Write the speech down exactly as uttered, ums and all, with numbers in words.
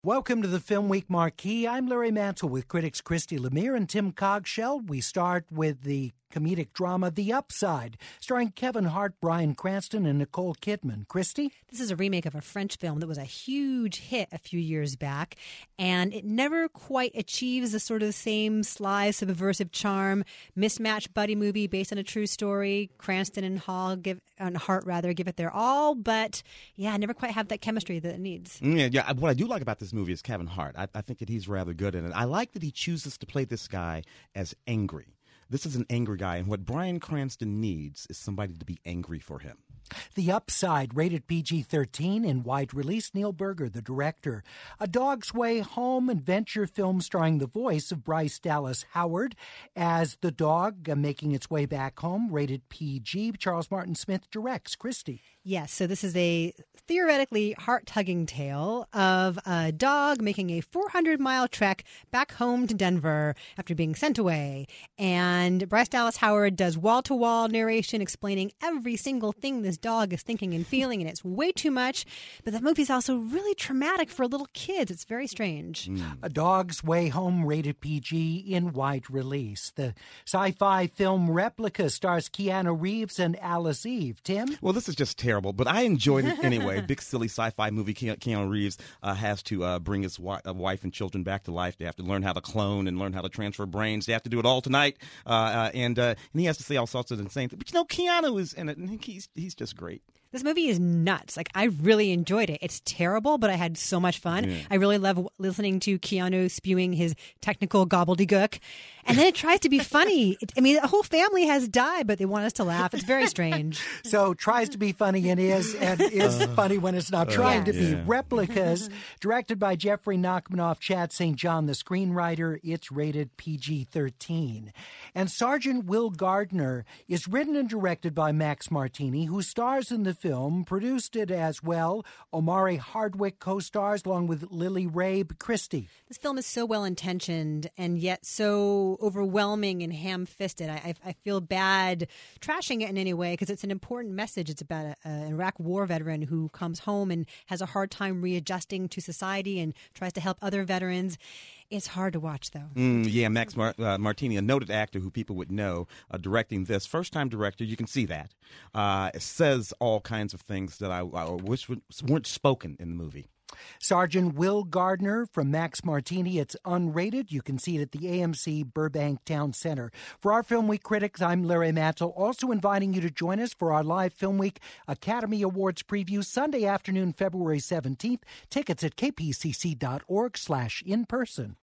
Welcome to the Film Week Marquee. I'm Larry Mantle with critics Christy Lemire and Tim Cogshell. We start with the comedic drama The Upside, starring Kevin Hart, Bryan Cranston, and Nicole Kidman. Christy? This is a remake of a French film that was a huge hit a few years back, and it never quite achieves the sort of same sly, subversive charm. Mismatched buddy movie based on a true story. Cranston and Hall give, and Hart rather give it their all, but yeah, never quite have that chemistry that it needs. Yeah, yeah. What I do like about this movie is Kevin Hart. I, I think that he's rather good in it. I like that he chooses to play this guy as angry. This is an angry guy, and what Bryan Cranston needs is somebody to be angry for him. The Upside, rated P G thirteen, in wide release. Neil Berger, the director. A Dog's Way home adventure film starring the voice of Bryce Dallas Howard as the dog uh, making its way back home, rated P G. Charles Martin Smith directs. Christy? Yes, so this is a theoretically heart-tugging tale of a dog making a four hundred mile trek back home to Denver after being sent away. And Bryce Dallas Howard does wall-to-wall narration explaining every single thing this dog is thinking and feeling, and it's way too much. But the movie's also really traumatic for little kids. It's very strange. Mm. A Dog's Way Home, rated P G, in wide release. The sci-fi film Replica stars Keanu Reeves and Alice Eve. Tim? Well, this is just terrible, but I enjoyed it anyway. Big, silly sci-fi movie. Ke- Keanu Reeves uh, has to uh, bring his wi- uh, wife and children back to life. They have to learn how to clone and learn how to transfer brains. They have to do it all tonight, uh, uh, and uh, and he has to say all sorts of insane things. But you know, Keanu is in it, and he's he's just great. This movie is nuts. Like, I really enjoyed it. It's terrible, but I had so much fun. Yeah. I really love listening to Keanu spewing his technical gobbledygook. And then it tries to be funny. It, I mean, the whole family has died, but they want us to laugh. It's very strange. So, tries to be funny and is, and is uh, funny when it's not trying uh, to yeah. be. Replicas, directed by Jeffrey Nachmanoff, Chad Saint John, the screenwriter. It's rated P G thirteen. And Sergeant Will Gardner is written and directed by Max Martini, who stars in the film, produced it as well. Omari Hardwick co-stars along with Lily Rabe. Christy? This film is so well-intentioned and yet so overwhelming and ham-fisted. I, I, I feel bad trashing it in any way because it's an important message. It's about a, an Iraq war veteran who comes home and has a hard time readjusting to society and tries to help other veterans. It's hard to watch, though. Mm, yeah, Max Mar- uh, Martini, a noted actor who people would know, uh, directing this. First-time director, you can see that. Uh, it says all kinds of things that I, I wish weren't spoken in the movie. Sergeant Will Gardner from Max Martini. It's unrated. You can see it at the A M C Burbank Town Center. For our Film Week critics, I'm Larry Mantle, also inviting you to join us for our live Film Week Academy Awards preview Sunday afternoon, February seventeenth. Tickets at kpcc.org slash in person.